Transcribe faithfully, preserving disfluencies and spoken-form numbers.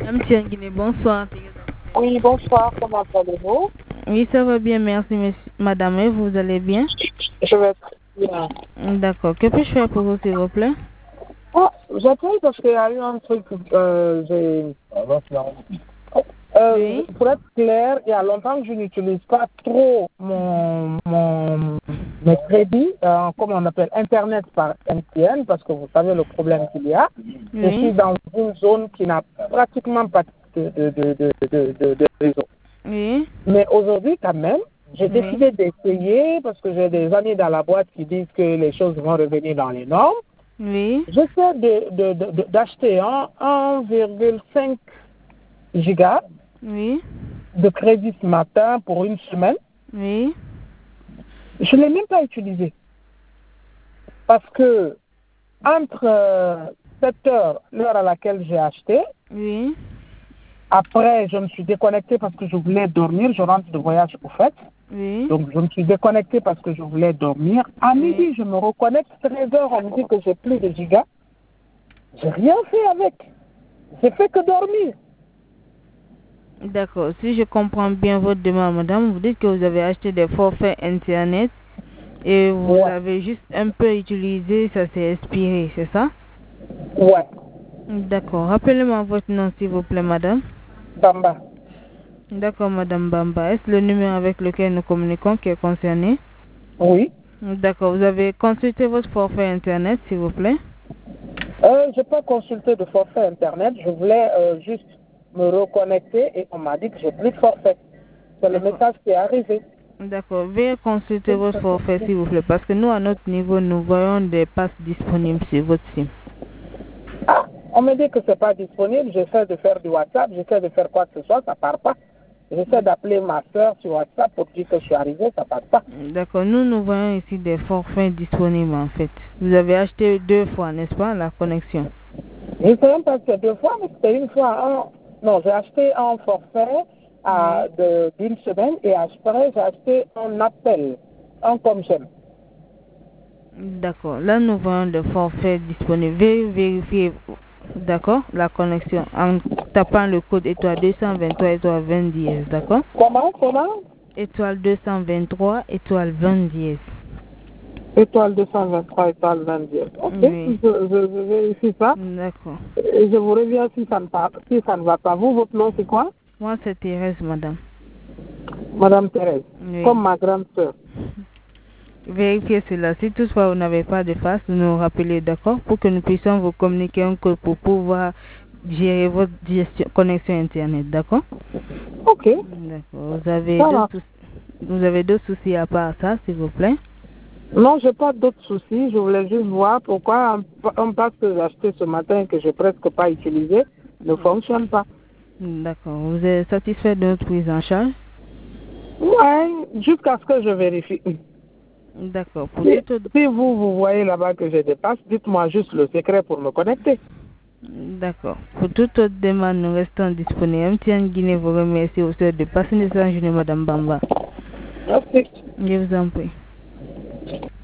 M T N Guinée, bonsoir. Oui, bonsoir, comment allez-vous? Oui, ça va bien, merci, monsieur, madame. Et vous allez bien? Je vais très bien. D'accord. Que puis-je faire pour vous, s'il vous plaît? Ah, j'appelle parce qu'il y a eu un truc, euh, j'ai... Euh, Oui. Pour être clair, il y a longtemps que je n'utilise pas trop mon, mon, mes crédits, euh, comme on appelle Internet par M T N, parce que vous savez le problème qu'il y a. Je Oui. suis dans une zone qui n'a pratiquement pas de, de, de, de, de, de, de réseau. Oui. Mais aujourd'hui, quand même, j'ai Oui. décidé d'essayer parce que j'ai des amis dans la boîte qui disent que les choses vont revenir dans les normes. Oui. J'essaie de, de, de, de- d'acheter un un virgule cinq giga Oui. de crédit ce matin pour une semaine. Oui. Je ne l'ai même pas utilisé. Parce que entre euh, sept heures, l'heure à laquelle j'ai acheté, Oui. après je me suis déconnecté parce que je voulais dormir. Je rentre de voyage au fait. Oui. Donc, je me suis déconnecté parce que je voulais dormir. À Oui. midi, je me reconnecte. treize heures, on me dit que j'ai plus de gigas. J'ai rien fait avec. J'ai fait que dormir. D'accord. Si je comprends bien votre demande, madame, vous dites que vous avez acheté des forfaits Internet et vous Ouais. avez juste un peu utilisé, ça s'est expiré, c'est ça? Ouais. D'accord. Rappelez-moi votre nom, s'il vous plaît, madame. Bamba. D'accord, madame Bamba. Est-ce le numéro avec lequel nous communiquons qui est concerné? Oui. D'accord. Vous avez consulté votre forfait Internet, s'il vous plaît? Euh, je peux consulter de forfait Internet. Je voulais euh, juste me reconnecter et on m'a dit que j'ai plus de forfait. C'est le D'accord. message qui est arrivé. D'accord. Veuillez consulter votre forfait, s'il vous plaît, parce que nous, à notre niveau, nous voyons des passes disponibles sur votre SIM. Ah, on me dit que c'est pas disponible. J'essaie de faire du WhatsApp. J'essaie de faire quoi que ce soit. Ça part pas. J'essaie d'appeler ma soeur sur WhatsApp pour dire que je suis arrivé. Ça part pas. D'accord. Nous, nous voyons ici des forfaits disponibles, en fait. Vous avez acheté deux fois, n'est-ce pas, la connexion? Je ne sais même pas si c'est deux fois, mais c'était une fois. Un... Non, j'ai acheté un forfait à, Oui. de, d'une semaine et après, j'ai acheté un appel, un comme j'aime. D'accord. Là, nous voyons des forfaits disponibles. Veuillez vérifier, d'accord, la connexion en tapant le code étoile deux cent vingt-trois étoile vingt dièse, d'accord? Comment, comment Étoile deux cent vingt-trois étoile vingt dièse. Étoile deux cent vingt-trois, étoile vingt-deux. Ok, je, Oui. je, je vérifie ça. D'accord. Et je vous reviens si ça ne, va, si ça ne va pas. Vous, votre nom, c'est quoi? Moi, c'est Thérèse, madame. Madame Thérèse, Oui. comme ma grande sœur. Vérifiez cela. Si toutefois vous n'avez pas de face, vous nous rappelez, d'accord, pour que nous puissions vous communiquer un code pour pouvoir gérer votre gestion, connexion Internet, d'accord? Ok, D'accord. Vous avez ça d'autres va. soucis, vous avez d'autres soucis à part ça, s'il vous plaît? Non, je n'ai pas d'autres soucis. Je voulais juste voir pourquoi un, un pass que j'ai acheté ce matin et que je n'ai presque pas utilisé ne fonctionne pas. D'accord. Vous êtes satisfait de notre prise en charge? Ouais, jusqu'à ce que je vérifie. D'accord. Pour Si, toute autre... si vous, vous voyez là-bas que je dépasse, dites-moi juste le secret pour me connecter. D'accord. Pour toute autre demande, nous restons disponibles. M T N Guinée vous remercie au de passer une excellente journée, madame Bamba. Merci. Je vous en prie.